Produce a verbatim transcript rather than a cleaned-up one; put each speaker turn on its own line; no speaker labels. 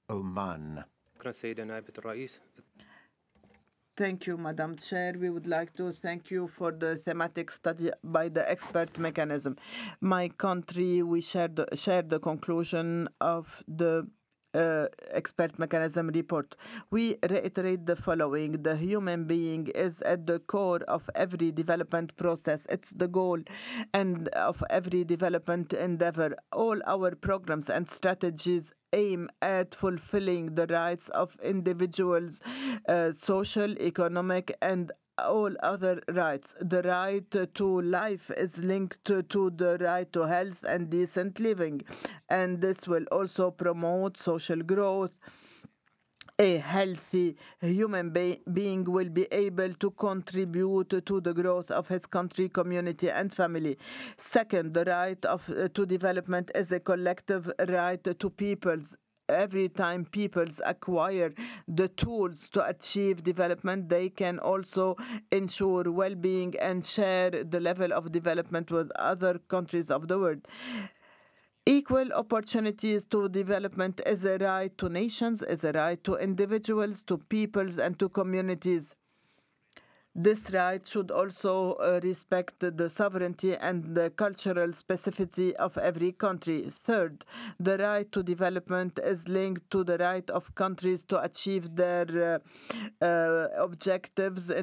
Oman.
Thank you, Madam Chair. We would like to thank you for the thematic study by the expert mechanism. My country, we share the, share the conclusion of the uh, expert mechanism report. We reiterate the following: the human being is at the core of every development process. It's the goal and of every development endeavor. All our programs and strategies aim at fulfilling the rights of individuals, uh, social, economic, and all other rights. The right to life is linked to, to the right to health and decent living, and this will also promote social growth. A healthy human be- being will be able to contribute to the growth of his country, community, and family. Second, the right of uh, to development is a collective right to peoples. Every time peoples acquire the tools to achieve development, they can also ensure well-being and share the level of development with other countries of the world. Equal opportunities to development is a right to nations, is a right to individuals, to peoples, and to communities. This right should also uh, respect the sovereignty and the cultural specificity of every country. Third, the right to development is linked to the right of countries to achieve their uh, uh, objectives